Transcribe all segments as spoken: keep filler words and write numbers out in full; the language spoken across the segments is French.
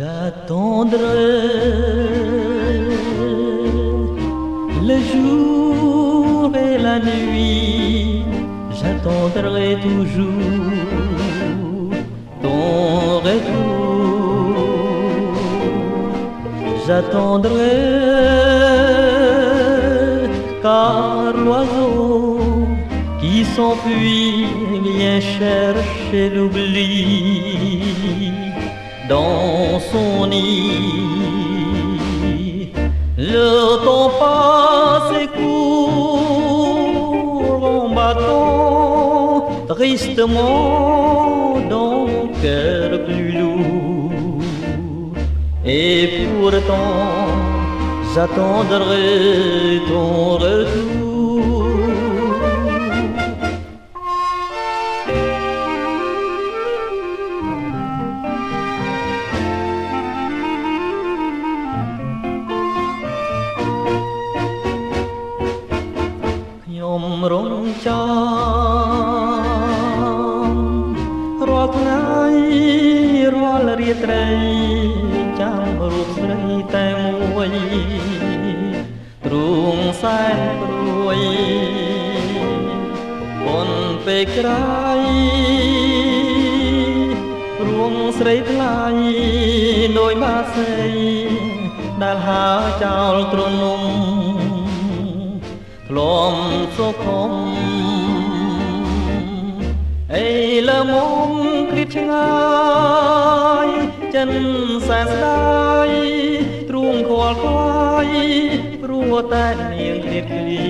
J'attendrai le jour et la nuit, j'attendrai toujours ton retour. J'attendrai car l'oiseau qui s'enfuit vient chercher l'oubli dans son nid. Le temps passe et court en battant tristement dans mon cœur plus lourd. Et pourtant j'attendrai ton retour.ខ្ញុំរងចាំរាល់ថ្ងៃរាល់រាត្រីចាំរូបស្រីតែមួយទ្រូងសែនព្រួយប៉ុនពេកក្រៃរួងស្រីថ្លៃដោយបាសីដែលហើចោលទ្រនំធ្លំសុខំអីលើមុំគ្លៀតឆ្ងាយចិនសែនស្ដាយទ្រូងខ្វល់ខ្វាយព្រោះតែនាងគ្លៀតគ្លា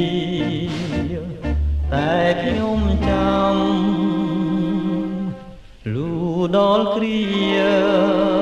តែខ្ញុំចាំលូដល់គ្រា